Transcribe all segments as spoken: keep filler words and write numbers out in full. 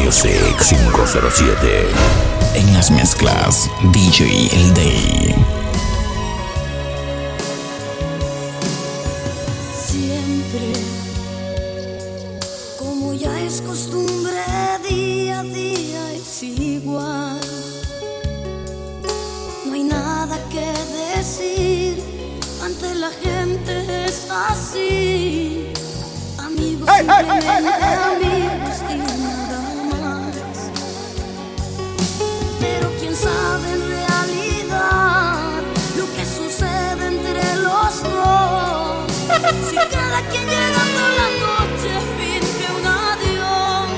Music cinco cero siete. En las mezclas, D J El Day. Siempre, como ya es costumbre, día a día es igual. No hay nada que decir, ante la gente es así. Amigos, hey, simplemente hey, hey, hey, hey, amigos y nada más. Pero quién sabe en realidad lo que sucede entre los dos. Si cada quien llegando a la noche finge un adiós,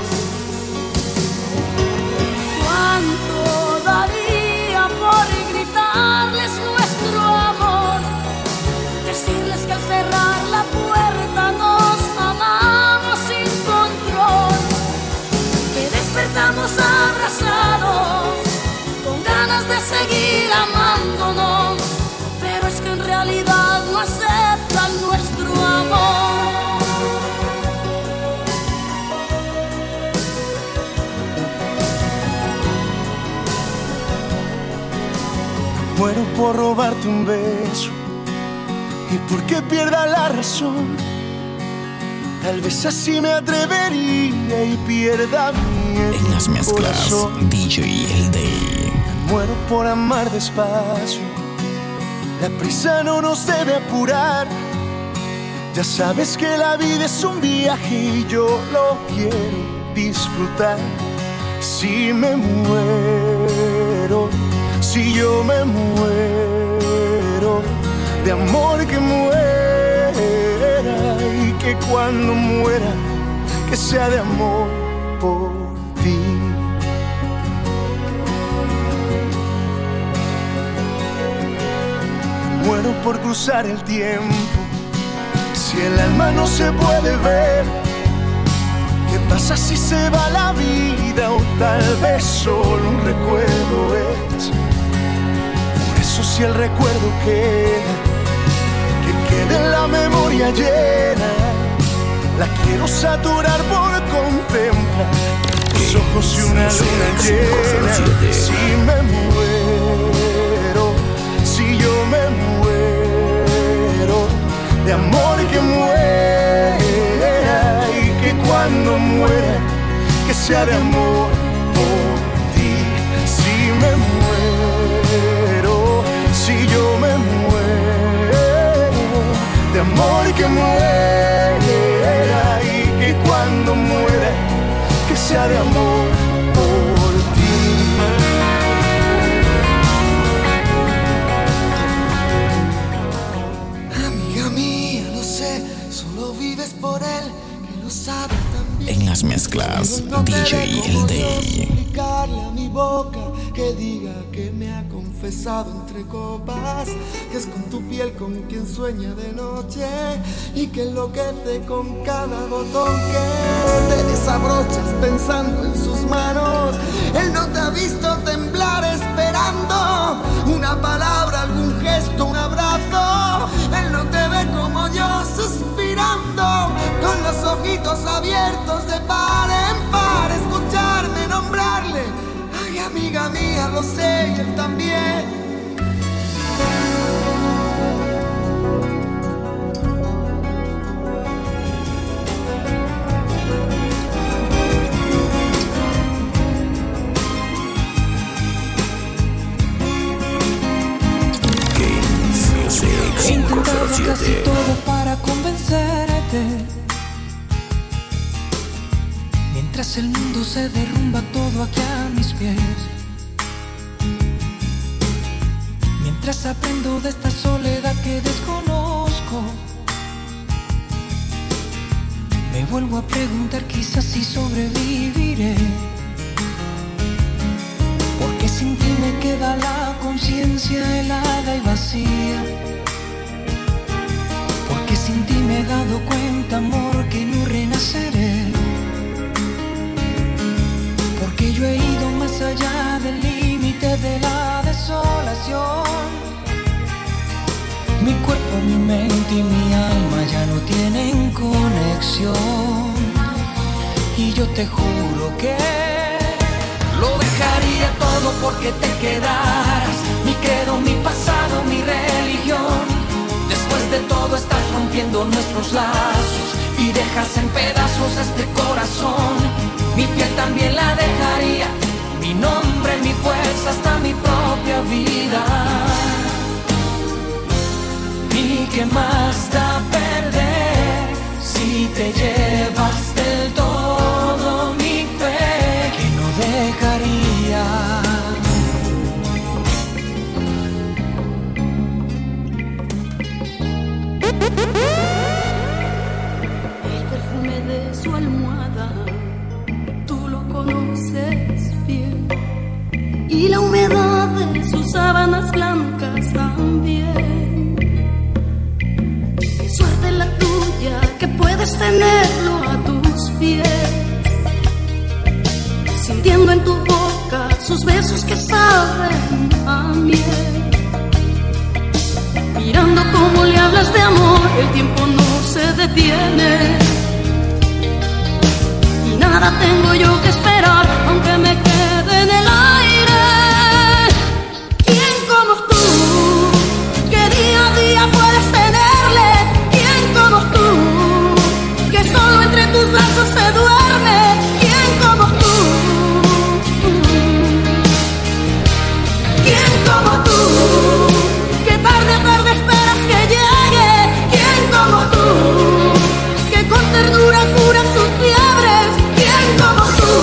¿cuánto daría por gritarles nuestro amor? Decirles que al cerrar la puerta nos amamos sin control, que despertamos abrazados con ganas de seguir amándonos, pero es que en realidad no aceptan nuestro amor. Muero por robarte un beso y porque pierda la razón. Tal vez así me atrevería y pierda mi En las mezclas, corazón. D J El Day. Muero por amar despacio. La prisa no nos debe apurar. Ya sabes que la vida es un viaje y yo lo quiero disfrutar. Si me muero, si yo me muero, de amor que muera, y que cuando muera, que sea de amor por ti. Muero por cruzar el tiempo. Si el alma no se puede ver, ¿qué pasa si se va la vida? O tal vez solo un recuerdo es. Por eso si el recuerdo queda, que quede en la memoria llena. La quiero saturar por contemplar tus ojos y una luna llena. Si me muero, si yo me muero, de amor que muera, y que cuando muera, que sea de amor por ti. Si me muero, si yo me muero, de amor que muera, y que cuando muera, que sea de amor por ti. Por él, que lo sabe también. En las mezclas, D J El Day. Suplicarle a mi boca que diga que me ha confesado entre copas, que es con tu piel con quien sueña de noche y que enloquece con cada botón que te desabrochas pensando en sus manos. Él no te ha visto temblar esperando una palabra, algún gesto, un abrazo. Él no te ve como yo suspirando, con los ojitos abiertos de par en par, escucharme nombrarle. Ay, amiga mía, lo sé y él también. He intentado casi todo para convencerte, mientras el mundo se derrumba todo aquí a mis pies. Mientras aprendo de esta soledad que desconozco, me vuelvo a preguntar quizás si sobreviviré, porque sin ti me queda la conciencia helada y vacía. Porque sin ti me he dado cuenta, amor, que no renaceré. Porque yo he ido más allá del límite de la desolación. Mi cuerpo, mi mente y mi alma ya no tienen conexión. Y yo te juro que dejaría todo porque te quedaras. Mi credo, mi pasado, mi religión. Después de todo estás rompiendo nuestros lazos y dejas en pedazos este corazón. Mi piel también la dejaría, mi nombre, mi fuerza, hasta mi propia vida. ¿Y qué más da perder si te llevas del todo mi fe que no dejaría? El perfume de su almohada, tú lo conoces bien, y la humedad de sus sábanas blancas también. Qué suerte la tuya que puedes tenerlo a tus pies, sintiendo en tu boca sus besos que saben a miel. Mirando cómo le hablas de amor, el tiempo no se detiene. Y nada tengo yo que esperar, aunque me quede en el aire. ¿Quién como tú, que día a día puedes tenerle? ¿Quién como tú, que solo entre tus brazos se duerme? ¿Quién como tú? ¿Quién como tú, que tarde a tarde esperas que llegue? ¿Quién como tú, que con ternura cura sus fiebres? ¿Quién como tú?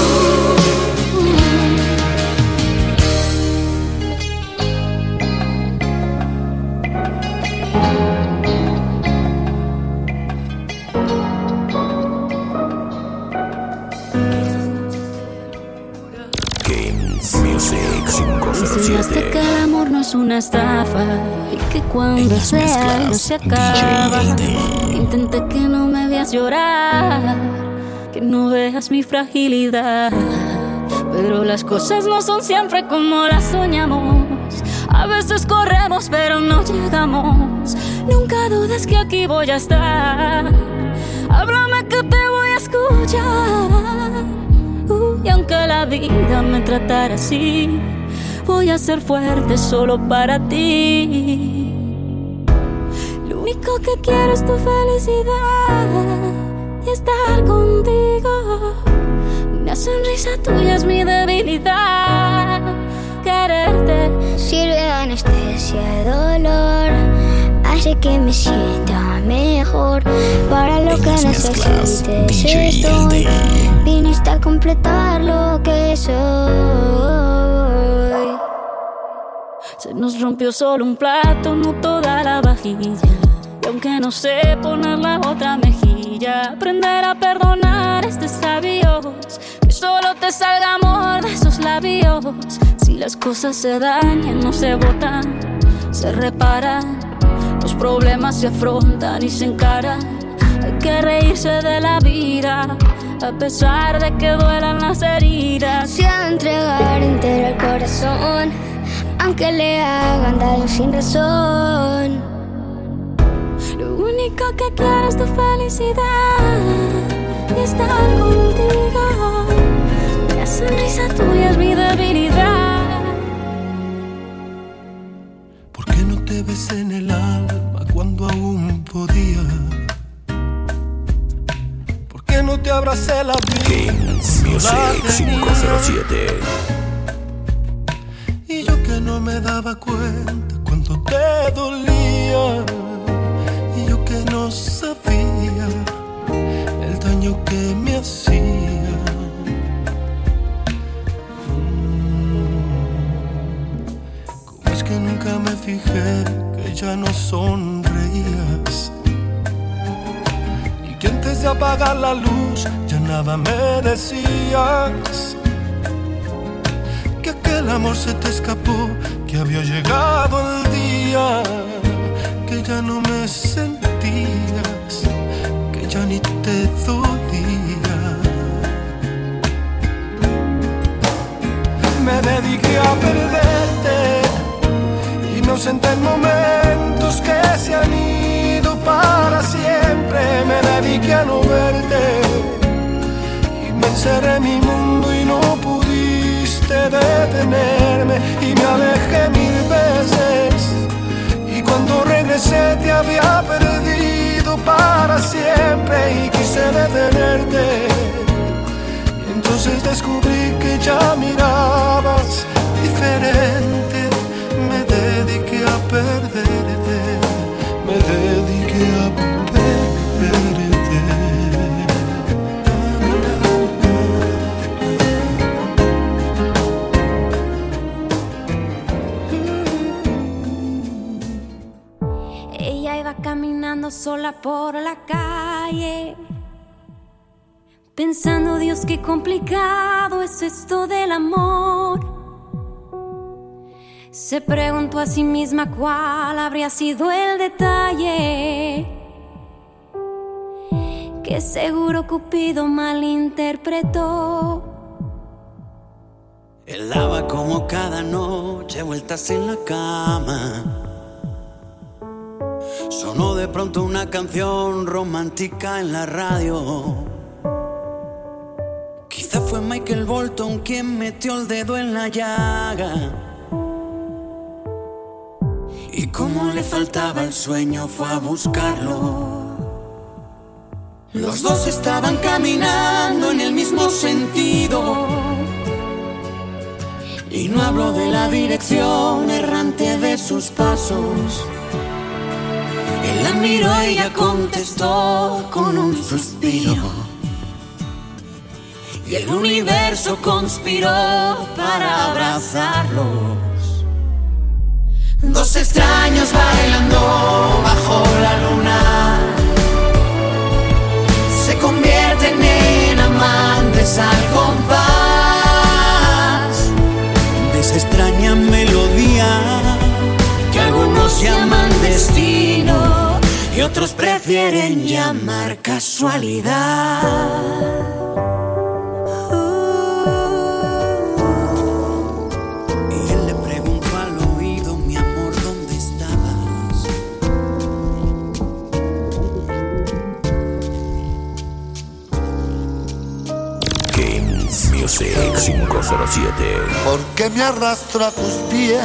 Games Music cinco cero Enseñaste siete. que el amor no es una estafa y que cuando En es las real no mezclas, se D J acaba. El Day. Intenté que no me veas llorar, que no veas mi fragilidad, pero las cosas no son siempre como las soñamos. A veces corremos pero no llegamos. Nunca dudes que aquí voy a estar. Háblame que te voy a escuchar. Uh, y aunque la vida me tratara así, voy a ser fuerte solo para ti. Lo único que quiero es tu felicidad y estar contigo. Una sonrisa tuya es mi debilidad. Quererte sirve de anestesia de dolor, hace que me sienta mejor. Para lo En que las mezclas, necesites D J El estoy. Day. Viniste a completar lo que soy. se nos rompió solo un plato, no toda la vajilla. Y aunque no sé poner la otra mejilla, aprender a perdonar es de sabios. Que solo te salga amor de esos labios. Si las cosas se dañan, no se botan, se reparan. Los problemas se afrontan y se encaran. Hay que reírse de la vida, a pesar de que duelan las heridas. Se ha de entregar entero el corazón, aunque le hagan daño sin razón. Lo único que quiero es tu felicidad y estar contigo. La sonrisa tuya es mi debilidad. ¿Por qué no te ves en el alma cuando aún podía? ¿Por qué no te abracé la vida? Games Music cinco cero siete. Y yo que no me daba cuenta cuánto te dolía. Y yo que no sabía el daño que me hacía. ¿Cómo es que nunca me fijé que ya no sonreías? Y que antes de apagar la luz ya nada me decías. Que aquel amor se te escapó, que había llegado el día, que ya no me sentías, que ya ni te dolía. Me dediqué a perderte, inocente en momentos que se han ido para siempre. Me dediqué a no verte y me encerré en mi mundo y no pudiste quisiste detenerme y me alejé mil veces. Y cuando regresé te había perdido para siempre y quise detenerte. Y entonces descubrí que ya mirabas diferente. Me dediqué a perderte, me dediqué a perderte. Ella iba caminando sola por la calle, pensando, Dios, qué complicado es esto del amor. Se preguntó a sí misma cuál habría sido el detalle que seguro Cupido malinterpretó. Él daba como cada noche vueltas en la cama. Sonó de pronto una canción romántica en la radio. Quizá fue Michael Bolton quien metió el dedo en la llaga. Y como le faltaba el sueño fue a buscarlo. Los dos estaban caminando en el mismo sentido. Y no hablo de la dirección errante de sus pasos. Él la miró y ella contestó con un suspiro. Y el universo conspiró para abrazarlos. Dos extraños bailando bajo la luna se convierten en amantes al compás de esa extraña melodía que algunos llaman destino y otros prefieren llamar casualidad. cinco cero siete. ¿Por qué me arrastro a tus pies?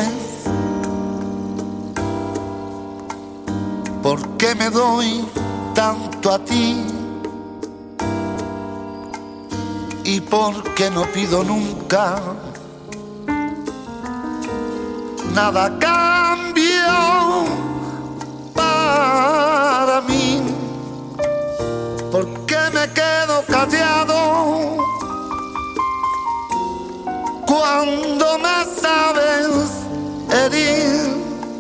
¿Por qué me doy tanto a ti? ¿Y por qué no pido nunca nada a cambio para mí? ¿Por qué me quedo callado cuando me sabes herir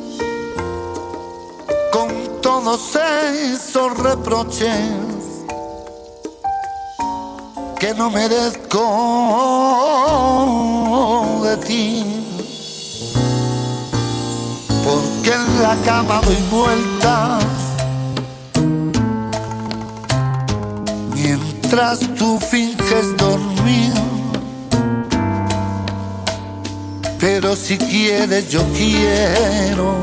con todos esos reproches que no merezco de ti? Porque en la cama doy vueltas mientras tú finges dormir. Pero si quieres yo quiero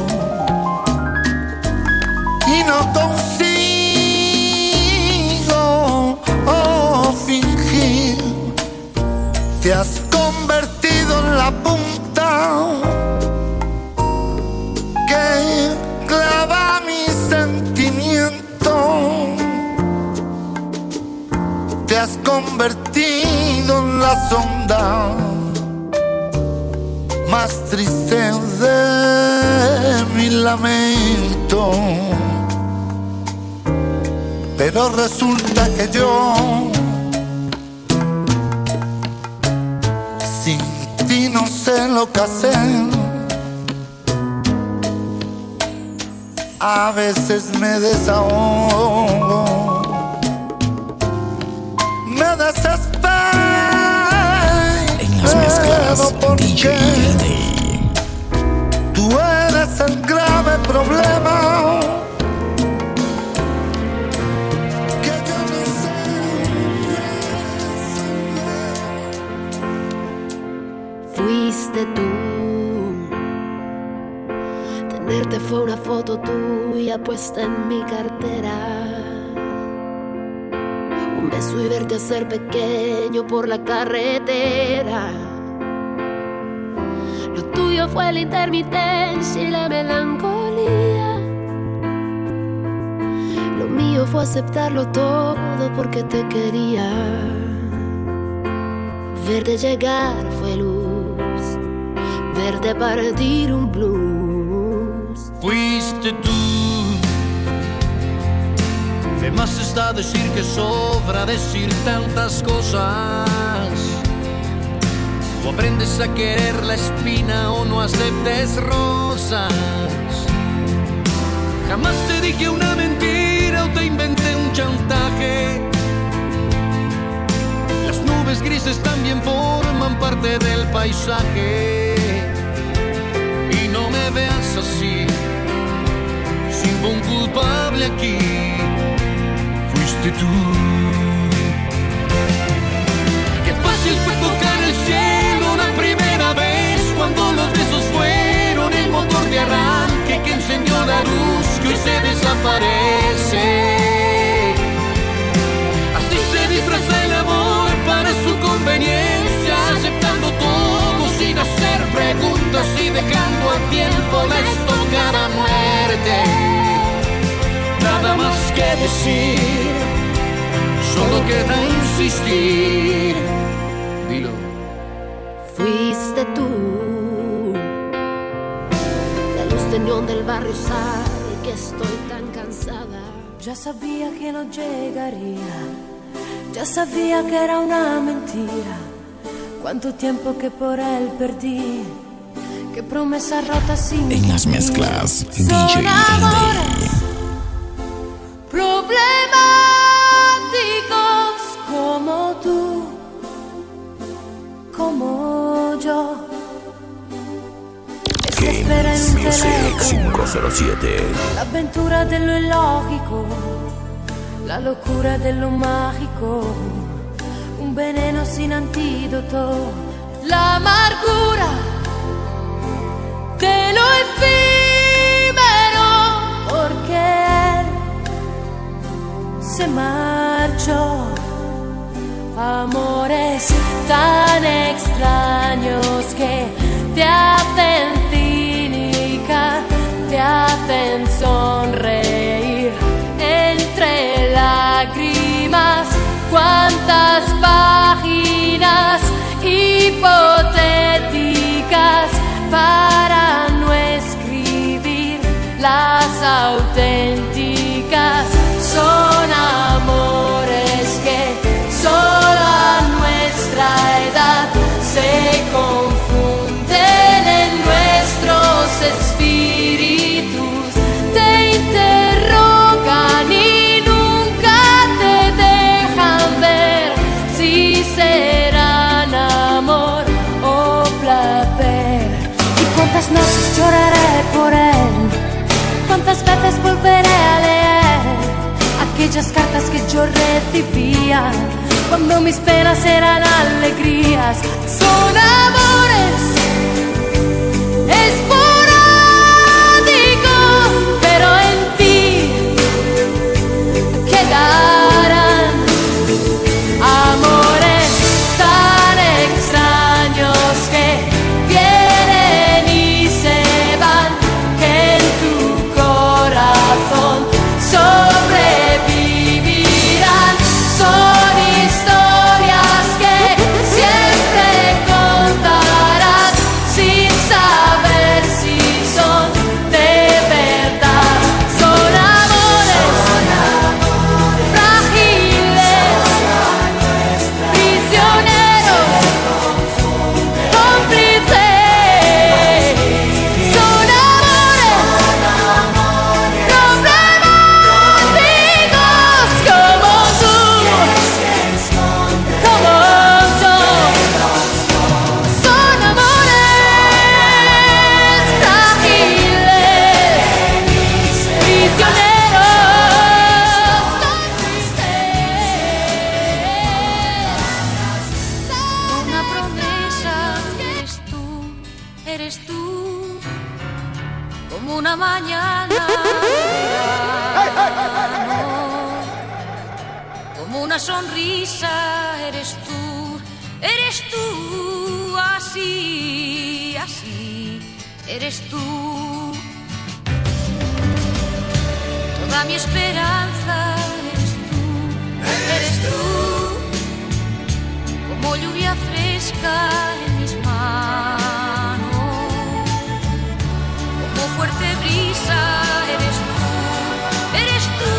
y no consigo oh, fingir. Te has convertido en la punta que clava mi sentimiento. Te has convertido en la sonda más triste de mi lamento. Pero resulta que yo sin ti no sé lo que hacer. A veces me desahogo, me desespero. Las mezclas D J el Day. Tú eres el grave problema que yo no sé resolver. Fuiste tú. Tenerte fue una foto tuya puesta en mi cartera. Un beso y verte hacer pequeño por la carretera. Lo tuyo fue la intermitencia y la melancolía. Lo mío fue aceptarlo todo porque te quería. Verde llegar fue luz, verde partir un blues. Fuiste tú. De más está decir que sobra decir tantas cosas. O aprendes a querer la espina o no aceptes rosas. Jamás te dije una mentira o te inventé un chantaje. Las nubes grises también forman parte del paisaje. Y no me veas así, sin un culpable aquí. Fuiste tú. Qué fácil fue tocar el cielo la primera vez, cuando los besos fueron el motor de arranque que encendió la luz que hoy se desaparece. Así se disfraza el amor para su conveniencia, aceptando todo sin hacer preguntas y dejando al tiempo la estocada muerte. Nada más que decir, solo queda insistir. Dilo. Fuiste tú, la luz de neón del barrio sabe que estoy tan cansada. Ya sabía que no llegaría, ya sabía que era una mentira. Cuánto tiempo que por él perdí, qué promesa rota sin En las mezclas, D J El Day. Problemáticos como tú, como yo. Se espera en un teléfono cinco cero siete. la aventura de lo ilógico, la locura de lo mágico, un veneno sin antídoto, la amargura de lo efímero, porque se marchó. Amores tan extraños que te hacen cínica, te hacen sonreír entre lágrimas. Cuántas páginas hipotéticas para no escribir las auténticas. Son amores que solo a nuestra edad se confunden en nuestros espíritus. Te interrogan y nunca te dejan ver si serán amor o placer. Y cuántas noches lloraré por él, cuántas veces volveré a leer aquellas cartas que yo recibía cuando mis penas eran alegrías. Son amores esporádicos, pero en ti quedarán amores tan extraños que vienen y se van, que en tu corazón sobrevivirán. Son historias que siempre contarás sin saber si son de verdad. Son amores frágiles, prisioneros, cómplices. Son amores problemáticos como tú, como yo. Son amores frágiles, prisioneros, cómplices. Una promesa, eres tú, eres tú, como una mañana de verano, como una sonrisa, eres tú, Eres tú, así, así, eres tú. Toda mi esperanza eres tú, eres tú. Como lluvia fresca en mis manos, como fuerte brisa eres tú, eres tú.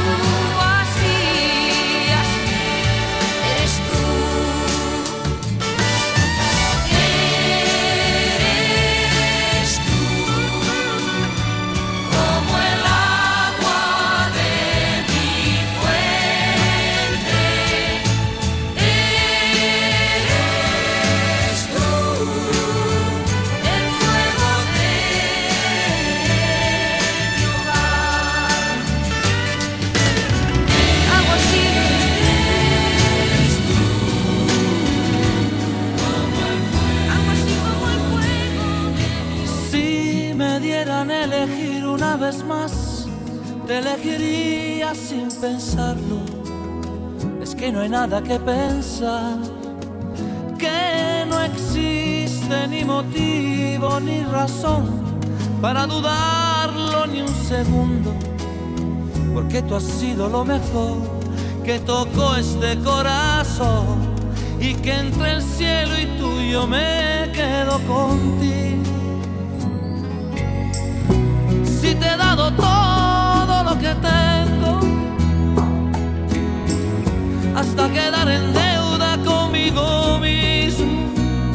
Más te elegiría sin pensarlo. Es que no hay nada que pensar, que no existe ni motivo ni razón para dudarlo ni un segundo, porque tú has sido lo mejor que tocó este corazón, y que entre el cielo y tú yo me quedo contigo. Si te he dado todo lo que tengo, hasta quedar en deuda conmigo mismo,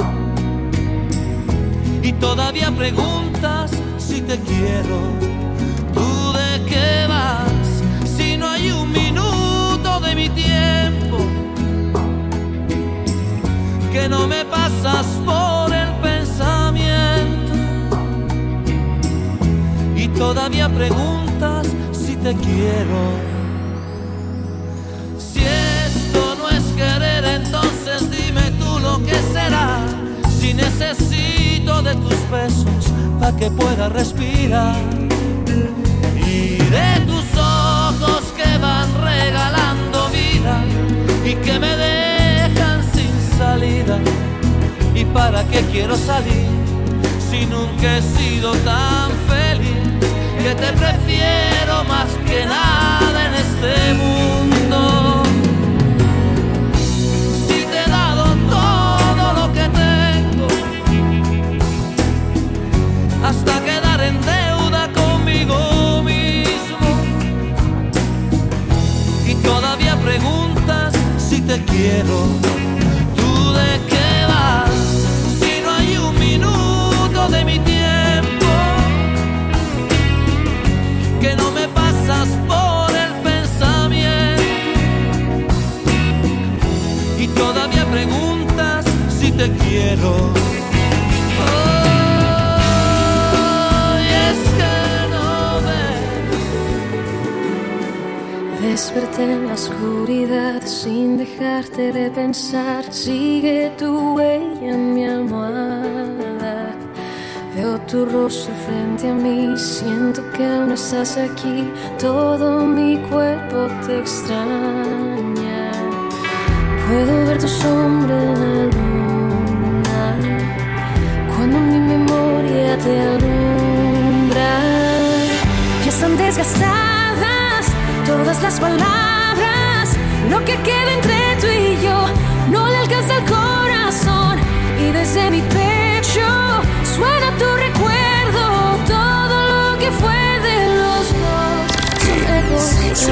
y todavía preguntas si te quiero. ¿Tú de qué vas? Si no hay un minuto de mi tiempo que no me pasas por el pensamiento, y todavía preguntas si te quiero. Si esto no es querer, entonces dime tú lo que será. Si necesito de tus besos pa' que pueda respirar, y de tus ojos que van regalando vida y que me dejan sin salida. ¿Y para qué quiero salir si nunca he sido tan feliz? Que te prefiero más que nada en este mundo. Si te he dado todo lo que tengo, hasta quedar en deuda conmigo mismo, y todavía preguntas si te quiero. ¿Tú de qué vas? Si no hay un minuto de mi tiempo que no me pasas por el pensamiento, y todavía preguntas si te quiero. Oh, y es que no ves. Desperté en la oscuridad sin dejarte de pensar. Sigue tu huella en mi almohada. Veo tu rostro frente a mí, siento que aún estás aquí. Todo mi cuerpo te extraña. Puedo ver tu sombra en la luna cuando mi memoria te alumbra. Ya están desgastadas todas las palabras. Lo que queda entre tú y yo no le alcanza el corazón, y desde mi pecho suena tu recuerdo. Todo lo que fue de los dos son ecos de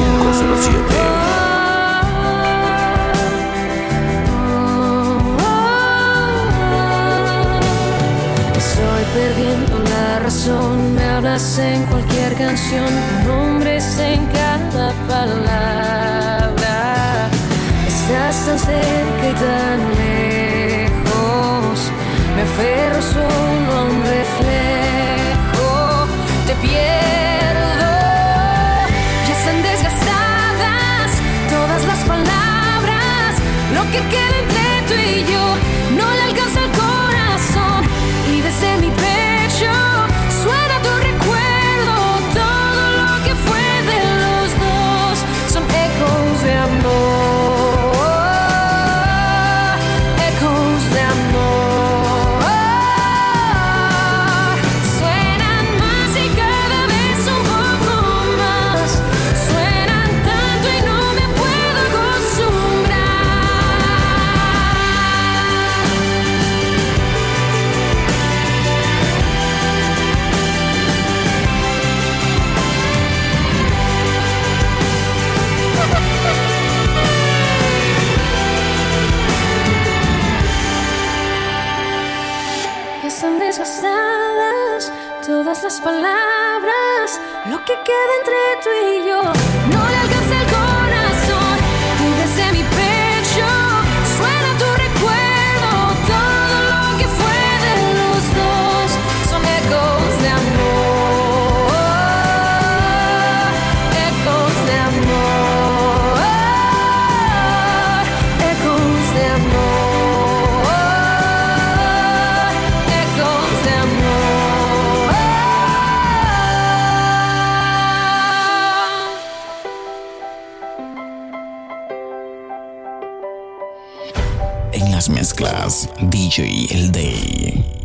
Estoy perdiendo la razón. Me hablas en cualquier canción, nombres en cada palabra. Estás tan cerca y tan lejos. Me aferro solo a un reflejo. Te pierdo. Ya están desgastadas todas las palabras. Lo que queda entre tú y yo no le alcanza el corazón, y desde mi pecho suena tu recuerdo. Todo lo que fue de los dos son ecos de amor. todas las palabras, lo que queda entre tú y yo. No le alcanza el corazón y desde mi pecho suena tu recuerdo. Todo lo que fue de los dos son ecos de amor, ecos de amor, ecos de amor, ecos de amor. En las mezclas, D J El Day.